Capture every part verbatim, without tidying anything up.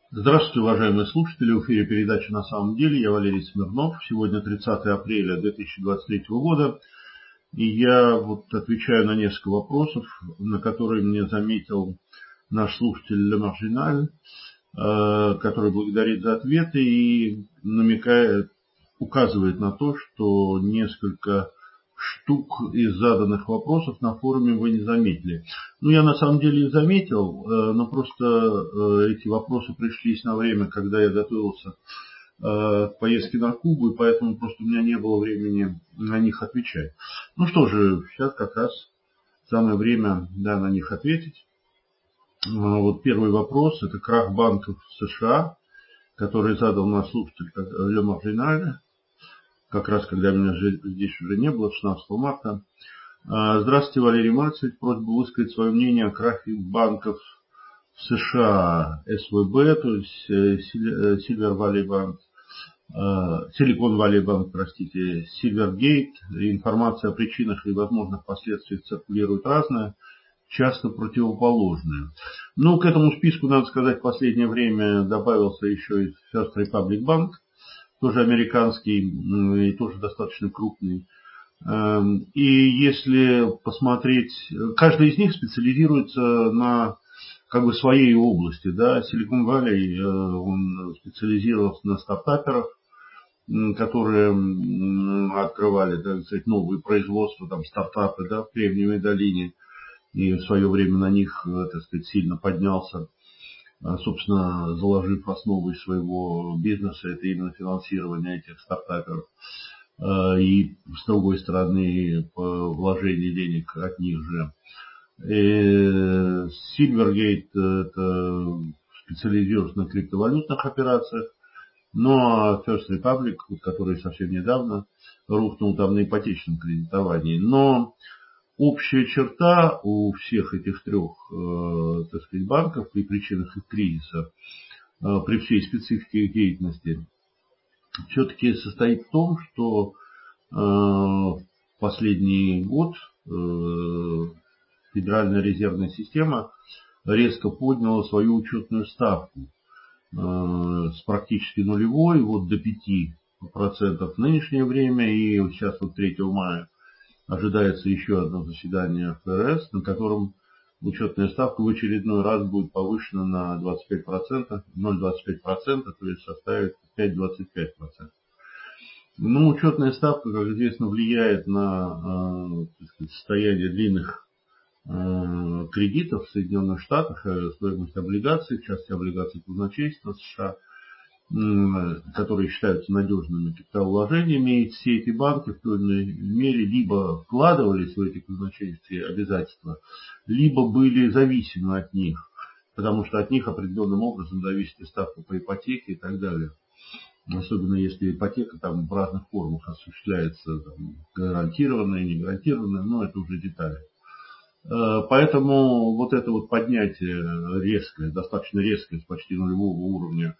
Здравствуйте, уважаемые слушатели. В эфире передача «На самом деле». Я Валерий Смирнов. Сегодня тридцатое апреля две тысячи двадцать третьего года. И я вот отвечаю на несколько вопросов, на которые мне заметил наш слушатель Ле Маржиналь, который благодарит за ответы и намекает, указывает на то, что несколько штук из заданных вопросов на форуме вы не заметили. Ну, я на самом деле их заметил, но просто эти вопросы пришлись на время, когда я готовился к поездке на Кубу, и поэтому просто у меня не было времени на них отвечать. Ну что же, сейчас как раз самое время, да, на них ответить. Вот первый вопрос, это крах банков в США, который задал наш слушатель Ле Маржиналь, как раз когда меня здесь уже не было, шестнадцатого марта. Здравствуйте, Валерий Марцевич. Просьба высказать свое мнение о крахе банков в США. эс вэ бэ, то есть Silver Valley Bank, Silicon Valley Bank, простите, Silvergate. Информация о причинах и возможных последствиях циркулирует разная, часто противоположная. Ну, к этому списку, надо сказать, в последнее время добавился еще и First Republic Bank, тоже американский и тоже достаточно крупный. И если посмотреть, каждый из них специализируется на как бы своей области. Да? Silicon Valley, он специализировался на стартаперах, которые открывали, так сказать, новые производства, там, стартапы, да, в Кремниевой долине. И в свое время на них, так сказать, сильно поднялся, собственно, заложив основы своего бизнеса, это именно финансирование этих стартаперов. И с другой стороны, вложение денег от них же. Silvergate это специализируется на криптовалютных операциях. Ну а First Republic, который совсем недавно рухнул там на ипотечном кредитовании. Но общая черта у всех этих трех, так сказать, банков при причинах их кризиса, при всей специфике их деятельности, все-таки состоит в том, что в последний год Федеральная резервная система резко подняла свою учетную ставку с практически нулевой вот до пяти процентов в нынешнее время. И сейчас вот третьего мая ожидается еще одно заседание эф эр эс, на котором учетная ставка в очередной раз будет повышена на двадцать пять процентов, ноль целых двадцать пять сотых процента, то есть составит пять целых двадцать пять сотых процента. Ну, учетная ставка, как известно, влияет на так сказать, состояние длинных кредитов в Соединенных Штатах, стоимость облигаций, в частности облигаций казначейства США, которые считаются надежными капиталовложениями, и все эти банки в той или иной мере либо вкладывались в эти казначейские обязательства, либо были зависимы от них, потому что от них определенным образом зависит и ставка по ипотеке и так далее. Особенно если ипотека там в разных формах осуществляется, там, гарантированная, не гарантированная, но это уже детали. Поэтому вот это вот поднятие резкое, достаточно резкое, с почти нулевого уровня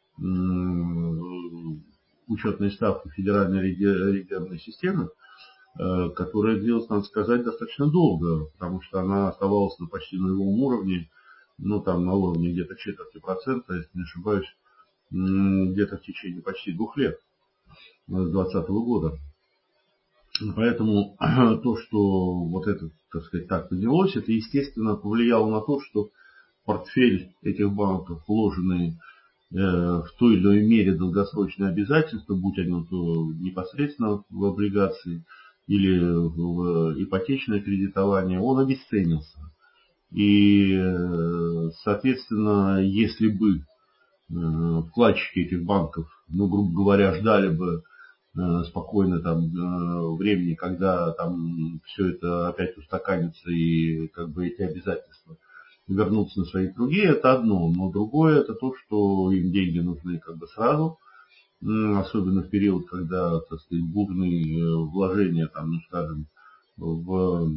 учетной ставки Федеральной резервной системы, которая длилась, надо сказать, достаточно долго, потому что она оставалась на почти нулевом уровне, ну там на уровне где-то четверти процента, если не ошибаюсь, где-то в течение почти двух лет, с двадцатого года. Поэтому то, что вот это, так сказать, так поднялось, это, естественно, повлияло на то, что портфель этих банков, вложенные э, в той или иной мере долгосрочные обязательства, будь они то непосредственно в облигации или в ипотечное кредитование, он обесценился. И, соответственно, если бы э, вкладчики этих банков, ну, грубо говоря, ждали бы спокойно там времени, когда там все это опять устаканится и как бы эти обязательства вернутся на свои круги, это одно. Но другое это то, что им деньги нужны как бы сразу, особенно в период, когда, так сказать, бурные вложения, там, ну, скажем, в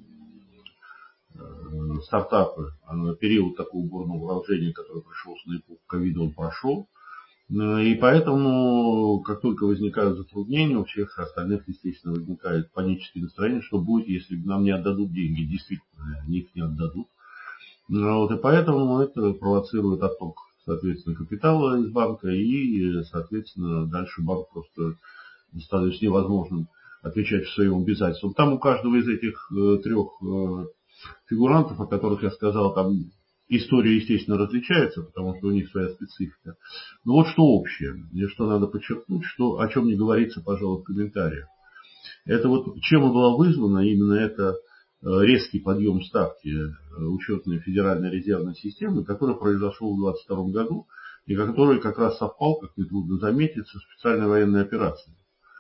стартапы, период такого бурного вложения, который пришелся на эпоху ковида, он прошел. И поэтому, как только возникают затруднения, у всех остальных, естественно, возникает паническое настроение, что будет, если нам не отдадут деньги. Действительно, они их не отдадут. Вот, и поэтому это провоцирует отток, соответственно, капитала из банка, и, соответственно, дальше банк просто становится невозможным отвечать своим обязательствам. Там у каждого из этих трех фигурантов, о которых я сказал, там история, естественно, различается, потому что у них своя специфика. Но вот что общее, и что надо подчеркнуть, что, о чем не говорится, пожалуй, в комментариях. Это вот чем и была вызвана именно эта резкий подъем ставки учетной Федеральной резервной системы, который произошел в две тысячи двадцать втором году и который как раз совпал, как нетрудно заметить, со специальной военной операцией.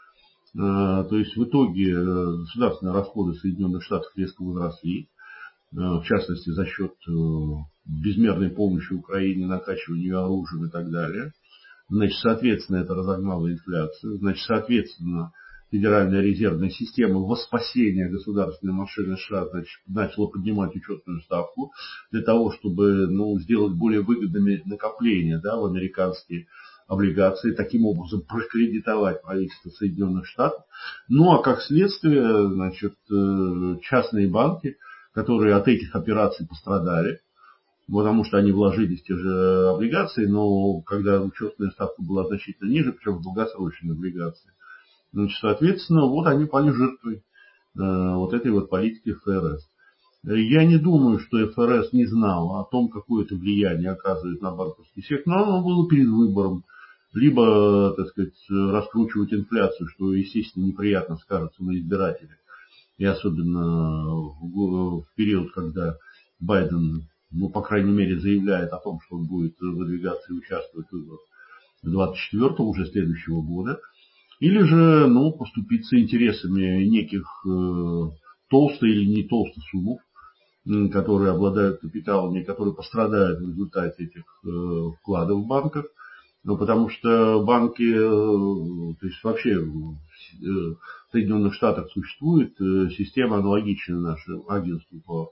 То есть в итоге государственные расходы Соединенных Штатов резко возросли, в частности за счет безмерной помощи Украине, накачивания ее оружием и так далее. Значит, соответственно, это разогнало инфляцию. Значит, соответственно, Федеральная резервная система во спасение государственной машины США, значит, начала поднимать учетную ставку для того, чтобы, ну, сделать более выгодными накопления, да, в американские облигации, таким образом прокредитовать правительство Соединенных Штатов. Ну, а как следствие, значит, частные банки, которые от этих операций пострадали, потому что они вложили в те же облигации, но когда учетная ставка была значительно ниже, причем в долгосрочные облигации, значит, соответственно, вот они пали жертвой э, вот этой вот политики эф эр эс. Я не думаю, что эф эр эс не знал о том, какое это влияние оказывает на банковский сектор, но оно было перед выбором. Либо, так сказать, раскручивать инфляцию, что, естественно, неприятно скажется на избирателях. И особенно в, в период, когда Байден, ну, по крайней мере, заявляет о том, что он будет выдвигаться и участвовать в выборах двадцать четвёртого, уже следующего года. Или же, ну, поступиться интересами неких э, толстых или не толстых суммов, э, которые обладают капиталами, которые пострадают в результате этих э, вкладов в банках. Ну, потому что банки, э, то есть вообще в э, Соединенных Штатах существует э, система, аналогичная нашему агентству по,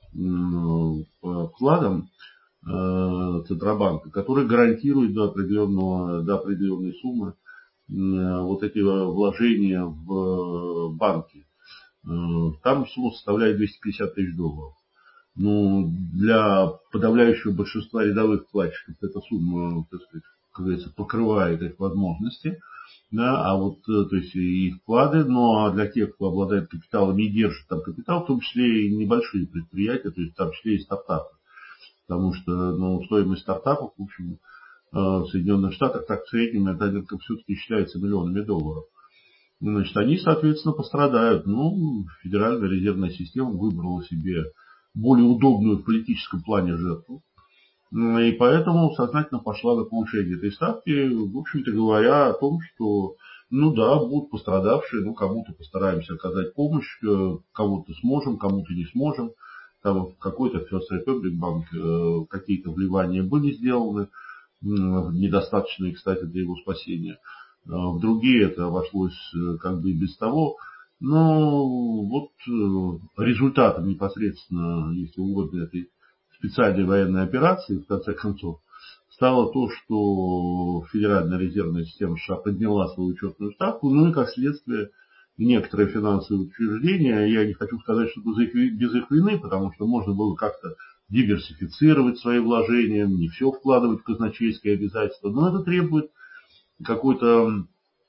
э, по вкладам э, Центробанка, который гарантирует до определенного, до определенной суммы вот эти вложения в банки. Там сумма составляет двести пятьдесят тысяч долларов. Ну, для подавляющего большинства рядовых вкладчиков эта сумма, так сказать, как говорится, покрывает их возможности. Да, а вот, то есть и вклады, ну а для тех, кто обладает капиталом и держит там капитал, в том числе и небольшие предприятия, то есть в том числе и стартапы. Потому что, ну, стоимость стартапов, в общем, в Соединенных Штатах так в среднем это все-таки считается миллионами долларов. Значит, они, соответственно, пострадают. Ну, Федеральная резервная система выбрала себе более удобную в политическом плане жертву. И поэтому сознательно пошла на повышение этой ставки, в общем-то говоря о том, что, ну да, будут пострадавшие, ну кому-то постараемся оказать помощь, кому-то сможем, кому-то не сможем. Там в какой-то First Republic Bank какие-то вливания были сделаны, недостаточные, кстати, для его спасения. В другие это обошлось как бы и без того. Но вот результатом непосредственно, если угодно, этой специальной военной операции, в конце концов, стало то, что Федеральная резервная система США подняла свою учетную ставку, ну и как следствие некоторые финансовые учреждения, я не хочу сказать, что без их, без их вины, потому что можно было как-то диверсифицировать свои вложения, не все вкладывать в казначейские обязательства, но это требует какой-то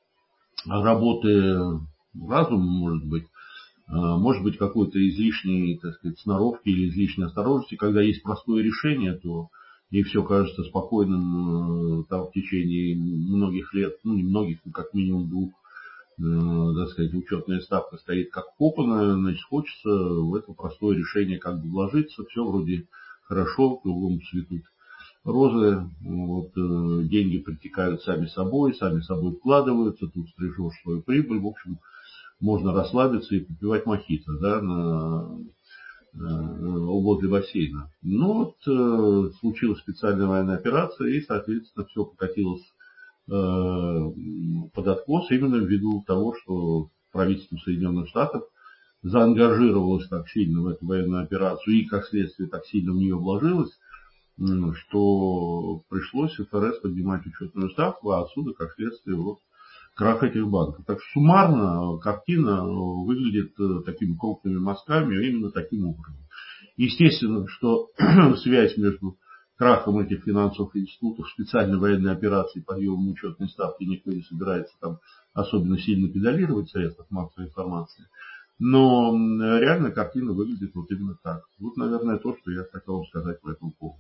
работы разума, может быть, может быть какой-то излишней, так сказать, сноровки или излишней осторожности. Когда есть простое решение, то и все кажется спокойным там, в течение многих лет, ну не многих, но как минимум двух, так сказать, учетная ставка стоит как вкопанная, значит, хочется в это простое решение как бы вложиться, все вроде хорошо, кругом цветут розы, вот, деньги притекают сами собой, сами собой вкладываются, тут стрижешь свою прибыль, в общем, можно расслабиться и попивать мохито, да, на, на, возле бассейна. Ну вот, э, случилась специальная военная операция, и, соответственно, все покатилось э, под откос именно ввиду того, что правительство Соединенных Штатов заангажировалось так сильно в эту военную операцию и, как следствие, так сильно в нее вложилось, что пришлось эф эр эс поднимать учетную ставку, а отсюда, как следствие, вот, крах этих банков. Так что суммарно картина выглядит такими крупными мазками, именно таким образом. Естественно, что связь между крахом этих финансовых институтов, специальной военной операции, подъемом учетной ставки, никто не собирается там особенно сильно педалировать в средствах массовой информации. Но реально картина выглядит вот именно так. Вот, наверное, то, что я хотел сказать по этому поводу.